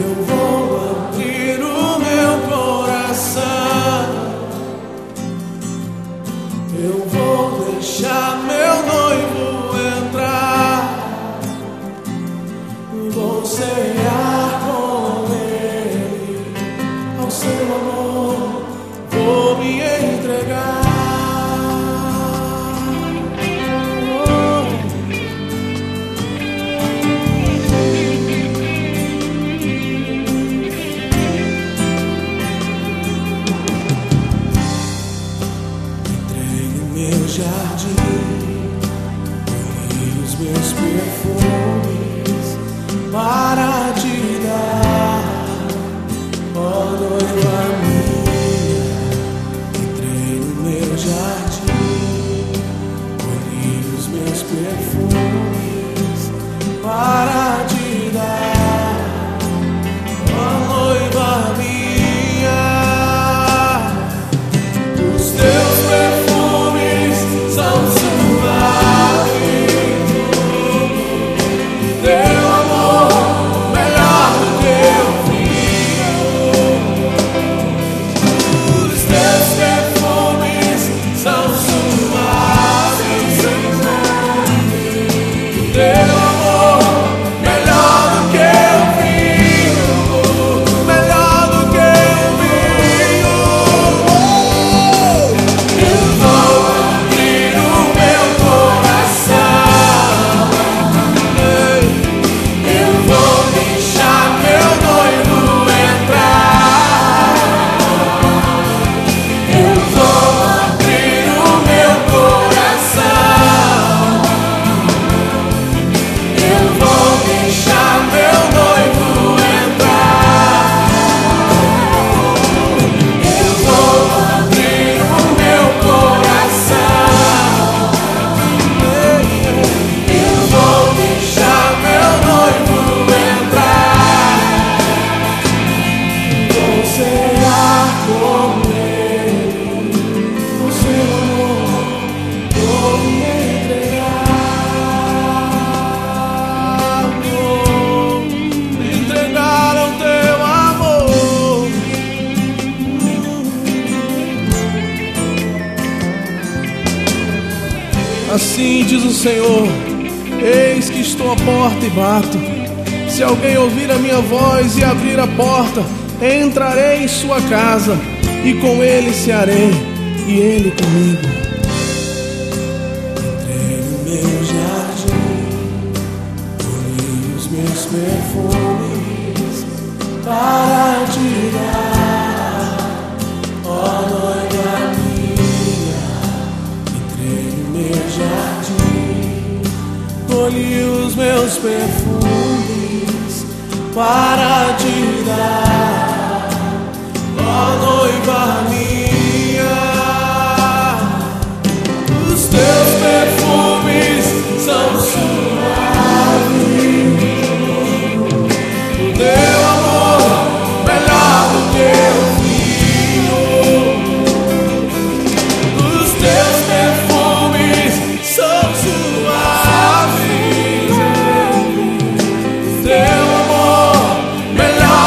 Assim diz o Senhor: eis que estou à porta e bato. Se alguém ouvir a minha voz e abrir a porta, entrarei em sua casa, e com ele cearei, e ele comigo. Entrei no meu jardim, colhi os meus perfumes para te dar, ó noiva minha. Entrei no meu jardim, colhi os meus perfumes para te dar, ó noiva minha. Os teus perfumes são suaves, o teu amor melhor do que o vinho. Os teus perfumes são suaves, teu amor melhor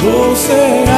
Você